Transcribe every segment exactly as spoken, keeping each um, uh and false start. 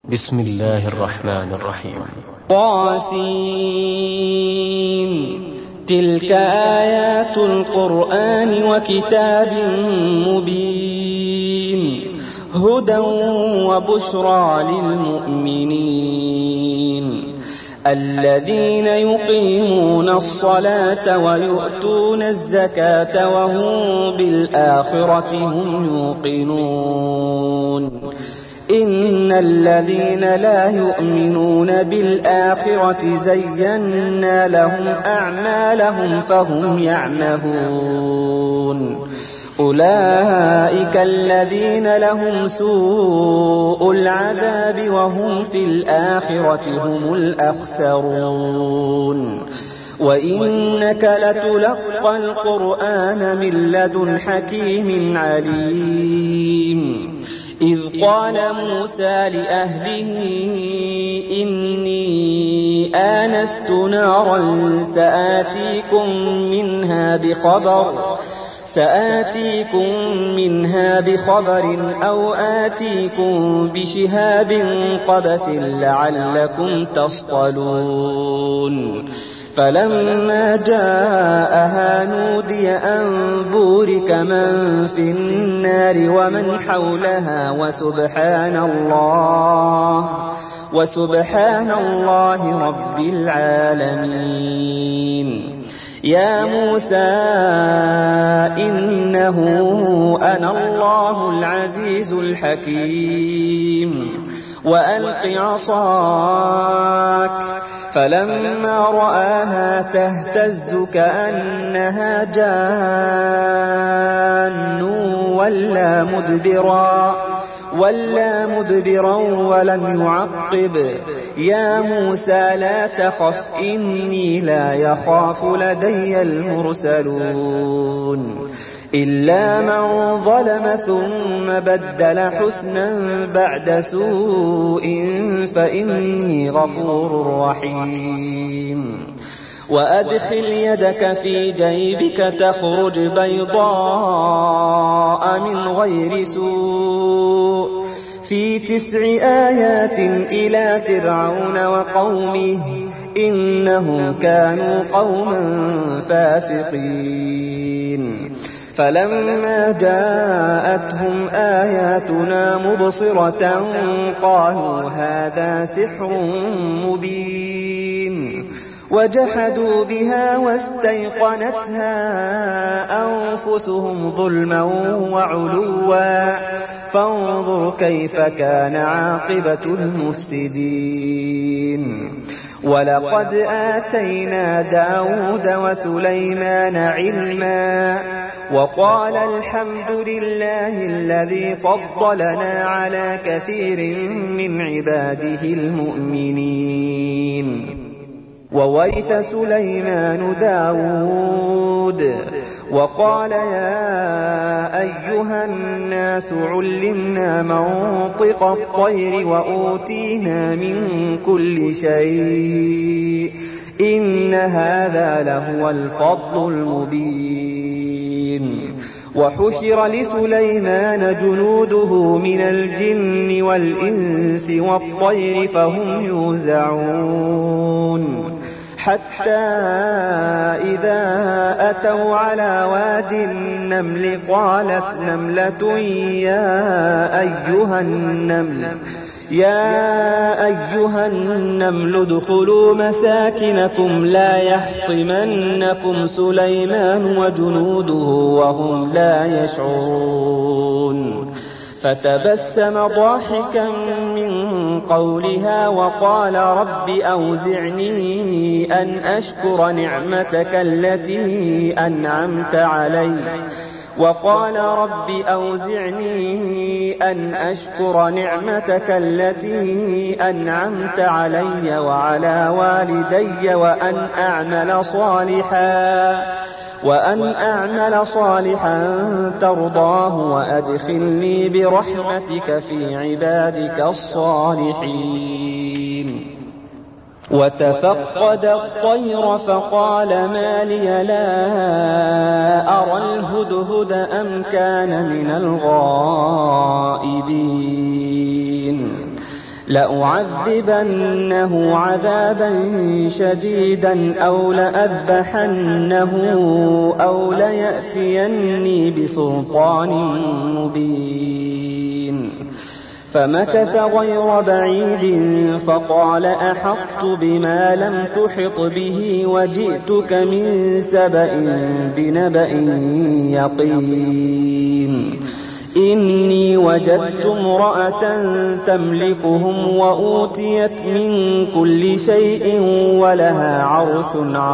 بسم الله الرحمن الرحيم. طاسين. تلك آيات القرآن وكتاب مبين هدى وبشرى للمؤمنين الذين يقيمون الصلاة ويؤتون الزكاة وهم بالآخرة هم يوقنون إن الذين لا يؤمنون بالآخرة زينا لهم أعمالهم فهم يعمهون أولئك الذين لهم سوء العذاب وهم في الآخرة هم الأخسرون وإنك لتلقى القرآن من لدن حكيم عليم إذ قال موسى لأهله إني آنست نارا سآتيكم منها بخبر سآتيكم منها بخبر أو آتيكم بشهاب قبس لعلكم تصطلون فلما جاءها نودي أن بورك من في النار ومن حولها وسبحان الله وسبحان الله رب العالمين يا موسى إنه أنا الله العزيز الحكيم وألق عصاك فلما رآها تهتز كأنها جان ولا مدبرا ولا مدبرا ولم يعقب يا موسى لا تخف إني لا يخاف لدي المرسلون إلا من ظلم ثم بدل حسنا بعد سوء فإني غفور رحيم وأدخل يدك في جيبك تخرج بيضاء من غير سوء في تسع آيات إلى فرعون وقومه إنهم كانوا قوما فاسقين فلما جاءتهم آياتنا مبصرة قالوا هذا سحر مبين وجحدوا بها واستيقنتها أنفسهم ظلما وعلوا فانظر كيف كان عاقبة المفسدين ولقد آتينا داود وسليمان علما وقال الحمد لله الذي فضلنا على كثير من عباده المؤمنين وورث سليمان داود وقال يا أيها الناس علمنا منطق الطير وأوتينا من كل شيء إن هذا لهو الفضل المبين وحشر لسليمان جنوده من الجن والإنس والطير فهم يوزعون حتى إذا أتوا على واد النمل قالت نملة يا أيها النمل يا أيها النمل ادخلوا مساكنكم لا يحطمنكم سليمان وجنوده وهم لا يشعرون فتبسم ضاحكا من قولها وقال رب أوزعني أن أشكر نعمتك التي أنعمت علي وقال رب أوزعني أن أشكر نعمتك التي أنعمت علي وعلى والدي وأن أعمل صالحا وأن أعمل صالحا ترضاه وأدخلني برحمتك في عبادك الصالحين وتفقد الطير فقال ما لي لا أرى الهدهد أم كان من الغائبين لأعذبنه عذابا شديدا أو لأذبحنه أو ليأتيني بسلطان مبين. فمكث غير بعيد فقال أحطت بما لم تحط به وجئتك من سبأ بنبأ يقين. إني وجدت امرأة تملكهم وأوتيت من كل شيء ولها عرش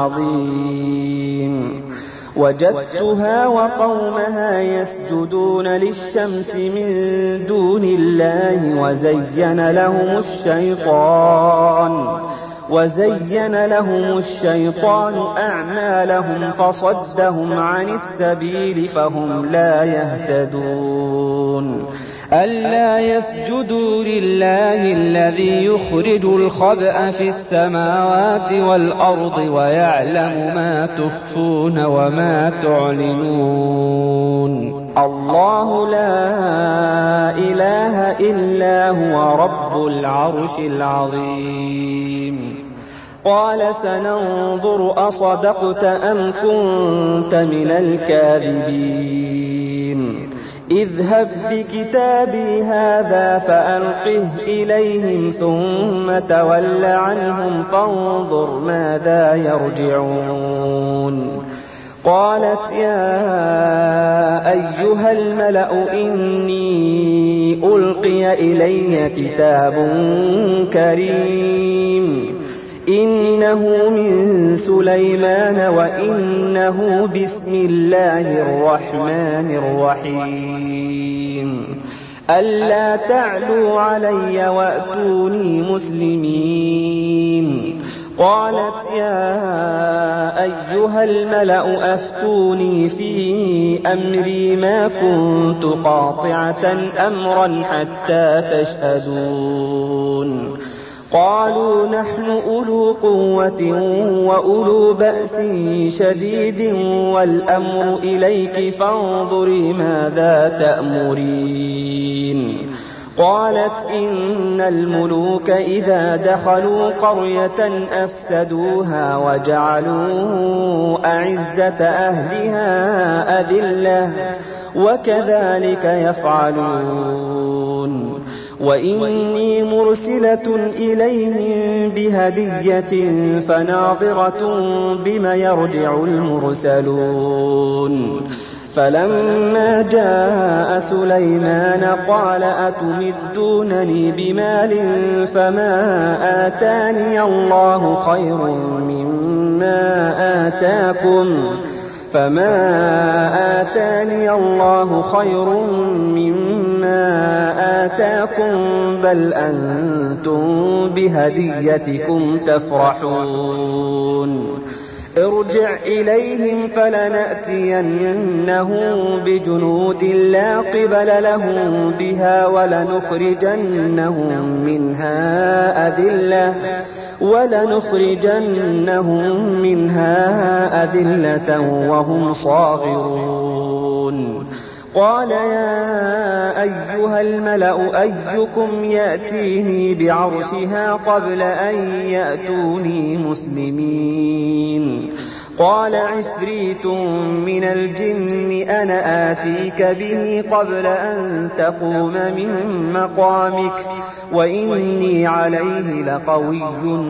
عظيم. وجدتها وقومها يسجدون للشمس من دون الله وزين لهم الشيطان وزين لهم الشيطان أعمالهم فصدهم عن السبيل فهم لا يهتدون. ألا يسجدوا لله الذي يخرج الخبأ في السماوات والأرض ويعلم ما تخفون وما تعلنون. الله لا إله إلا هو رب العرش العظيم. قال سننظر أصدقت أم كنت من الكاذبين. اذهب بكتابي هذا فألقه إليهم ثم تول عنهم فانظر ماذا يرجعون. قالت يا أيها الملأ إني ألقي إلي كتاب كريم إنه من سليمان وإنه بسم الله الرحمن الرحيم. ألا تعلوا علي وأتوني مسلمين. قالت يا أيها الملأ أفتوني في أمري ما كنت قاطعة أمرا حتى تشهدون. قالوا نحن أولو قوة وأولو بأس شديد والأمر إليك فانظري ماذا تأمرين. قالت إن الملوك إذا دخلوا قرية أفسدوها وجعلوا أعزة أهلها أذلة وكذلك يفعلون. وإني مرسلة إليهم بهدية فناظرة بما يرجع المرسلون. فلما جاء سليمان قال أتمدونني بمال فما آتاني الله خير مما آتاكم فما آتاني الله خير مما آتاكم بل أنتم بهديتكم تفرحون. ارجع إليهم فلنأتينهم بجنود لا قبل لهم بها ولنخرجنهم منها أذلة ولنخرجنهم منها أذلة وهم صاغرون. قال يا أيها الملأ أيكم يأتيني بعرشها قبل أن يأتوني مسلمين. قال عفريت من الجن أنا آتيك به قبل أن تقوم من مقامك وإني عليه لقوي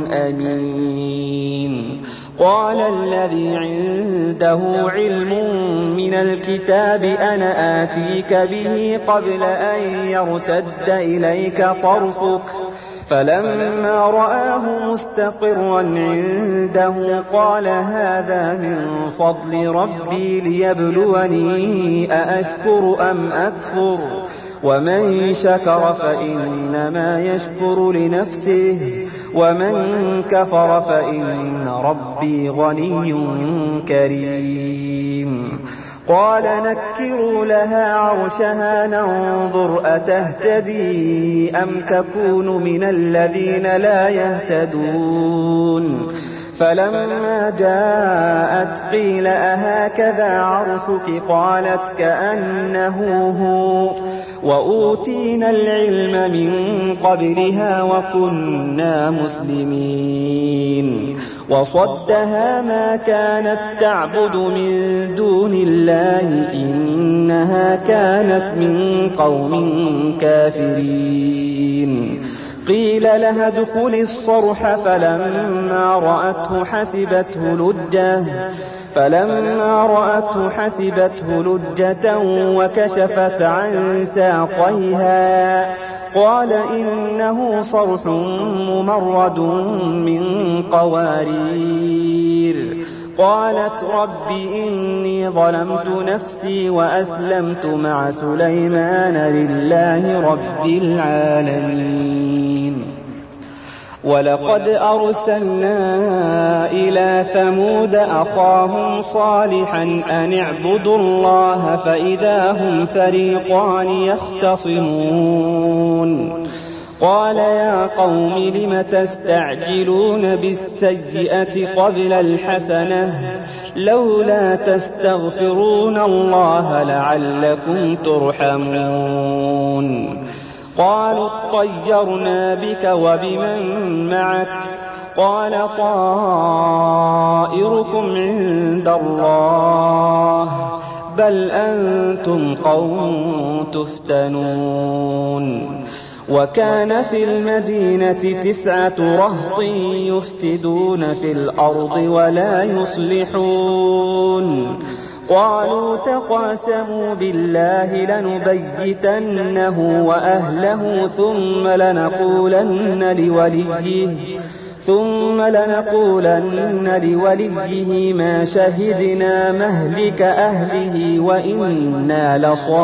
أمين. قال الذي عنده علم من الكتاب أنا آتيك به قبل أن يرتد إليك طرفك فلما رآه مستقرا عنده قال هذا من فضل ربي ليبلوني أأشكر أم أكفر ومن شكر فإنما يشكر لنفسه ومن كفر فإن ربي غني كريم. قال نكروا لها عرشها ننظر أتهتدي أم تكون من الذين لا يهتدون. فلما جاءت قيل أهكذا عرشك قالت كأنه هو وأوتينا العلم من قبلها وكنا مسلمين وصدها ما كانت تعبد من دون الله إنها كانت من قوم كافرين قيل لها ادخل الصرح فلما رأته حسبته لجة فلما رأته حسبته لجة وكشفت عن ساقيها قال إنه صرح ممرد من قوارير قالت رب إني ظلمت نفسي وأسلمت مع سليمان لله رب العالمين ولقد أرسلنا إلى ثمود أخاهم صالحا أن اعبدوا الله فإذا هم فريقان يختصمون قال يا قوم لم تستعجلون بالسيئة قبل الحسنة لولا تستغفرون الله لعلكم ترحمون قالوا اطيرنا بك وبمن معك قال طائركم عند الله بل أنتم قوم تفتنون وكان في المدينة تسعة رهط يفسدون في الأرض ولا يصلحون قالوا تقاسموا بالله لنبيتنه وأهله ثم لنقولن لوليه ثم لنقولن لوليه ما شهدنا مهلك أهله وإنا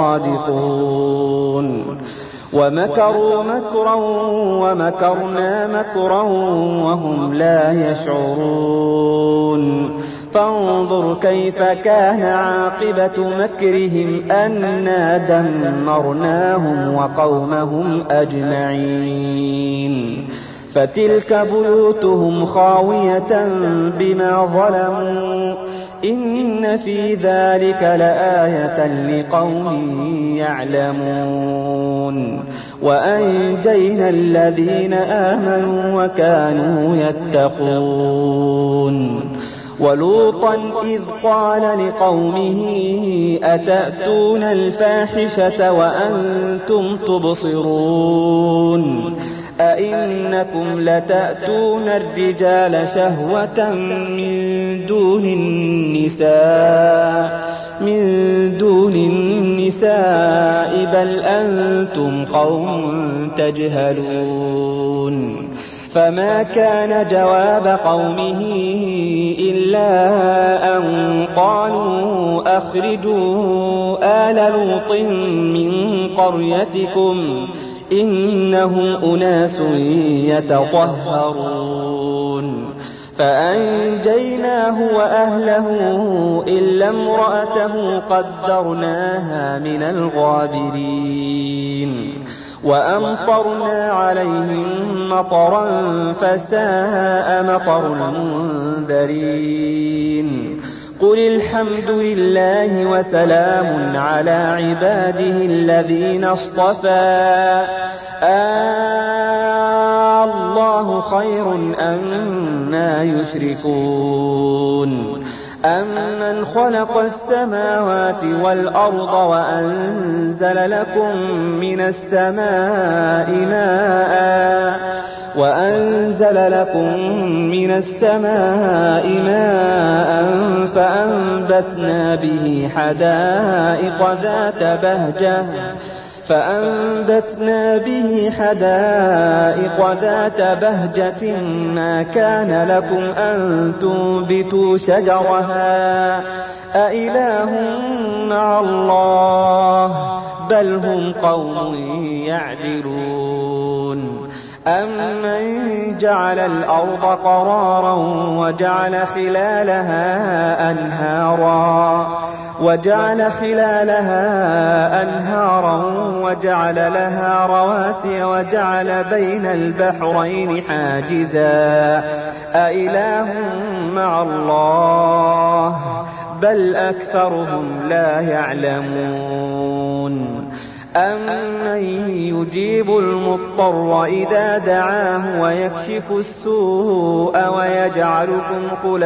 لصادقون ومكروا مكرا ومكرنا مكرا وهم لا يشعرون فانظر كيف كان عاقبة مكرهم أنا دمرناهم وقومهم أجمعين فتلك بيوتهم خاوية بما ظلموا إن في ذلك لآية لقوم يعلمون وأنجينا الذين آمنوا وكانوا يتقون ولوطا إذ قال لقومه أتأتون الفاحشة وأنتم تبصرون أئنكم لتأتون الرجال شهوة من دون النساء من دون النساء بل أنتم قوم تجهلون فما كان جواب قومه إلا أن قالوا أخرجوا آل لوط من قريتكم إنهم أناس يتطهرون فأنجيناه وأهله إلا امرأته قدرناها من الغابرين وأمطرنا عليهم مطرا فساء مطر المنذرين قل الحمد لله وسلام على عباده الذين اصطفى آه الله خير أما يشركون أمن خلق السماوات والأرض وأنزل لكم من السماء ماء وأنزل لكم من السماء ماء فأنبتنا به حدائق ذات بهجة فأنبتنا به حدائق ذات بهجة ما كان لكم أن تنبتوا شجرها أإله مع الله بل هم قوم يعدلون أمن جعل الأرض قرارا وجعل خلالها أنهارا وجعل خلالها أنهارا وجعل لها رواسي وجعل بين البحرين حاجزا أإله مع الله بل أكثرهم لا يعلمون أَمَّن يُجِيبُ الْمُضْطَرَّ إِذَا دَعَاهُ وَيَكْشِفُ السُّوءَ وَيَجْعَلُكُمْ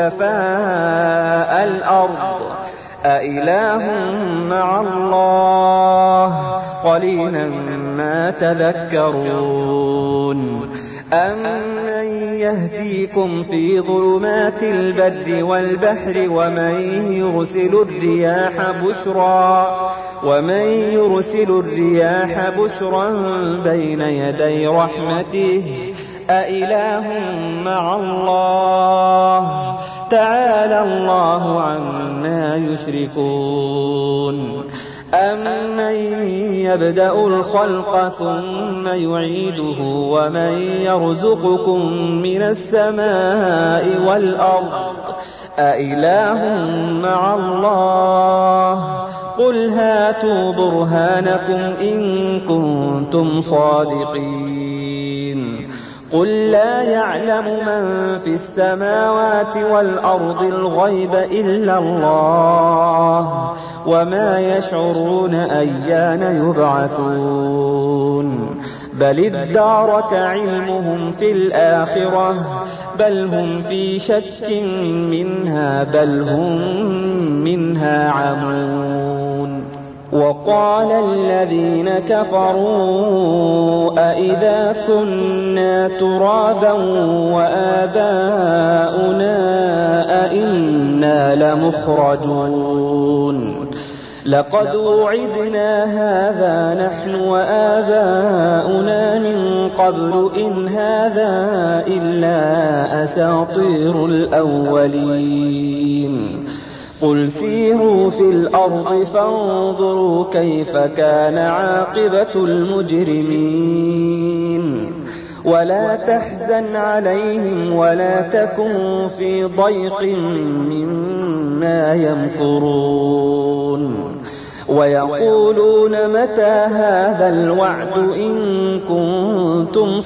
خُلَفَاءَ الْأَرْضِ أَإِلَٰهٌ مَّعَ اللَّهِ قَلِيلًا مَّا تَذَكَّرُونَ أَمَّن يَهْدِيكُمْ فِي ظُلُمَاتِ الْبَرِّ وَالْبَحْرِ وَمَن يُرْسِلُ الرِّيَاحَ بُشْرًا وَمَن يُرْسِلُ الرِّيَاحَ بُشْرًا بَيْنَ يَدَيْ رَحْمَتِهِ أَإِلَٰهٌ مَّعَ اللَّهِ تَعَالَى اللَّهُ عَمَّا يُشْرِكُونَ أَمَّن يَبْدَأُ الْخَلْقَ ثُمَّ يُعِيدُهُ وَمَن يَرْزُقُكُم مِّنَ السَّمَاءِ وَالْأَرْضِ أَإِلَٰهٌ مَّعَ اللَّهِ قُلْ هَاتُوا بُرْهَانَكُمْ إِن كُنتُمْ صَادِقِينَ قُل لَّا يَعْلَمُ مَن فِي السَّمَاوَاتِ وَالْأَرْضِ الْغَيْبَ إِلَّا اللَّهُ وَمَا يَشْعُرُونَ أَيَّانَ يُبْعَثُونَ بَلِ ادَّارَكَ عِلْمُهُمْ فِي الْآخِرَةِ بَلْ هُمْ فِي شَكٍّ مِّنْهَا بَلْ هُم مِّنْهَا عَمُونَ وَقَالَ الَّذِينَ كَفَرُوا أَإِذَا كُنَّا تُرَابًا وَآبَاؤُنَا أَإِنَّا لَمُخْرَجُونَ لَقَدْ وُعِدْنَا هَٰذَا نَحْنُ وَآبَاؤُنَا مِن قَبْلُ إِنْ هَٰذَا إِلَّا أَسَاطِيرُ الْأَوَّلِينَ قُلْ سِيرُوا فِي الْأَرْضِ فَانظُرُوا كَيْفَ كَانَ عَاقِبَةُ الْمُجْرِمِينَ وَلَا تَحْزَنْ عَلَيْهِمْ وَلَا تَكُن فِي ضَيْقٍ مِّمَّا يَمْكُرُونَ وَيَقُولُونَ مَتَىٰ هَٰذَا الْوَعْدُ إِن كُنتُمْ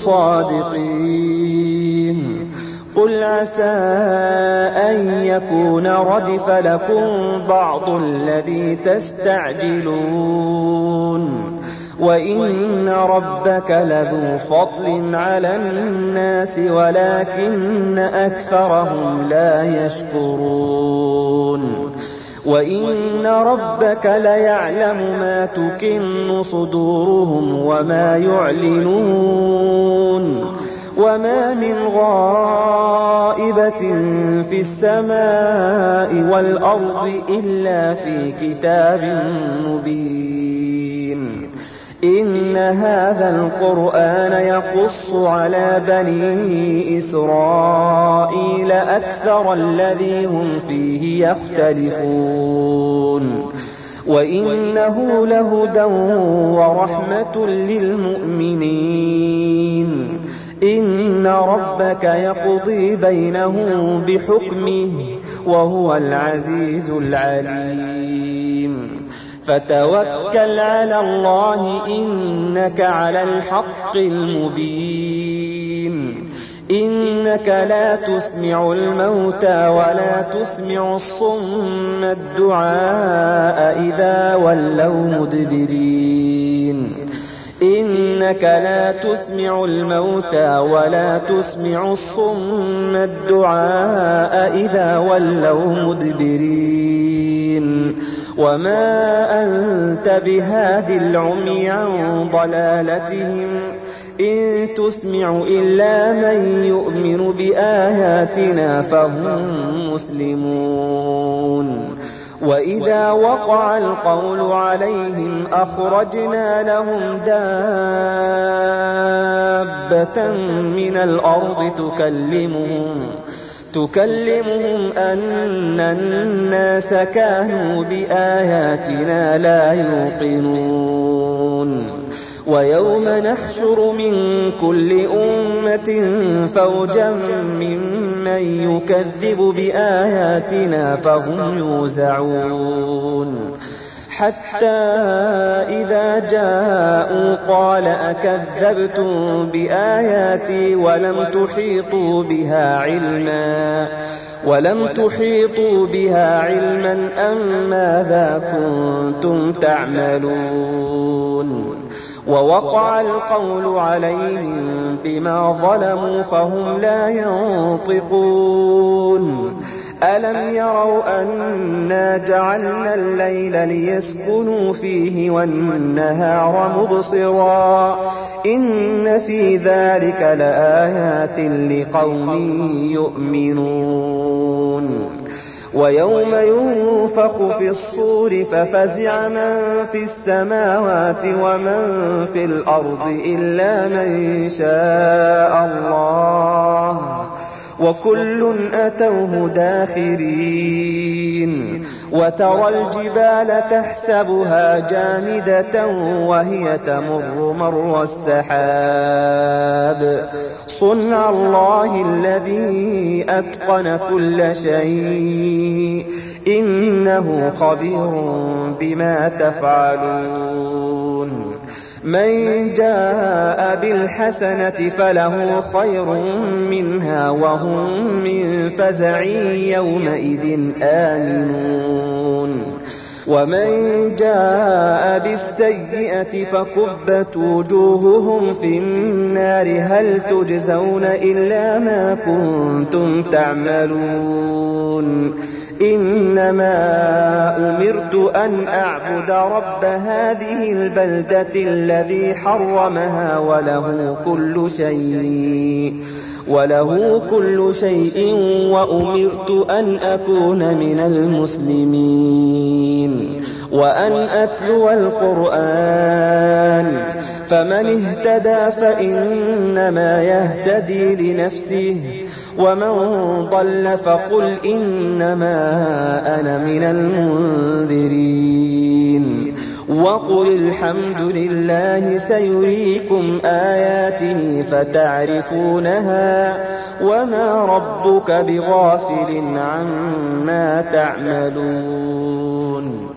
صَادِقِينَ قُلْ عَسَىٰ أَن يَكُونَ رَدِفَ لَكُم بَعْضُ الَّذِي تَسْتَعْجِلُونَ وَإِنَّ رَبَّكَ لَذُو فَضْلٍ عَلَى النَّاسِ وَلَٰكِنَّ أَكْثَرَهُمْ لَا يَشْكُرُونَ وَإِنَّ رَبَّكَ لَيَعْلَمُ مَا تُكِنُّ صُدُورُهُمْ وَمَا يُعْلِنُونَ وَمَا مِنْ غَائِبَةٍ فِي السَّمَاءِ وَالْأَرْضِ إِلَّا فِي كِتَابٍ مُّبِينٍ إِنَّ هَٰذَا الْقُرْآنَ يَقُصُّ عَلَىٰ بَنِي إِسْرَائِيلَ أَكْثَرَ الَّذِي هُمْ فِيهِ يَخْتَلِفُونَ وَإِنَّهُ لَهُدًى وَرَحْمَةٌ لِّلْمُؤْمِنِينَ إِنَّ رَبَّكَ يَقْضِي بَيْنَهُم بِحُكْمِهِ وَهُوَ الْعَزِيزُ الْعَلِيمُ فَتَوَكَّلْ عَلَى اللَّهِ إِنَّكَ عَلَى الْحَقِّ الْمُبِينِ إِنَّكَ لَا تُسْمِعُ الْمَوْتَىٰ وَلَا تُسْمِعُ الصُّمَّ الدُّعَاءَ إِذَا وَلَّوْا مُدْبِرِينَ إِنَّكَ لَا تُسْمِعُ الْمَوْتَىٰ وَلَا تُسْمِعُ الصُّمَّ الدُّعَاءَ إِذَا وَلَّوْا مُدْبِرِينَ وَمَا أَنتَ بِهَادِ الْعُمْيِ عَن ضَلَالَتِهِمْ إِن تُسْمِعُ إِلَّا مَن يُؤْمِنُ بِآيَاتِنَا فَهُم مُّسْلِمُونَ وَإِذَا وَقَعَ الْقَوْلُ عَلَيْهِمْ أَخْرَجْنَا لَهُمْ دَابَّةً مِّنَ الْأَرْضِ تُكَلِّمُهُمْ تُكَلِّمُهُمْ أَنَّ النَّاسَ كَانُوا بِآيَاتِنَا لَا يُوقِنُونَ وَيَوْمَ نَحْشُرُ مِن كُلِّ أُمَّةٍ فَوْجًا مِّمَّن يُكَذِّبُ بِآيَاتِنَا فَهُمْ يُوزَعُونَ حتى إذا جاءوا قال أكذبتم بآياتي ولم تحيطوا بها علما ولم تحيطوا بها علما أم ماذا كنتم تعملون ووقع القول عليهم بما ظلموا فهم لا ينطقون ألم يروا أنا جعلنا الليل ليسكنوا فيه والنهار مبصرا إن في ذلك لآيات لقوم يؤمنون ويوم ينفخ في الصور ففزع من في السماوات ومن في الأرض إلا من شاء الله وكل أتوه داخرين وترى الجبال تحسبها جامدة وهي تمر مر السحاب صنع الله الذي أتقن كل شيء إنه خبير بما تفعلون من جاء بالحسنة فله خير منها وهم من فزع يومئذ آمنون ومن جاء بالسيئة فكبت وجوههم في النار هل تجزون إلا ما كنتم تعملون إنما أمرت أن أعبد رب هذه البلدة الذي حرمها وله كل شيء وله كل شيء وأمرت أن أكون من المسلمين وأن أتلو القرآن فمن اهتدى فإنما يهتدي لنفسه ومن ضل فقل إنما أنا من المنذرين وقل الحمد لله سيريكم آياته فتعرفونها وما ربك بغافل عما تعملون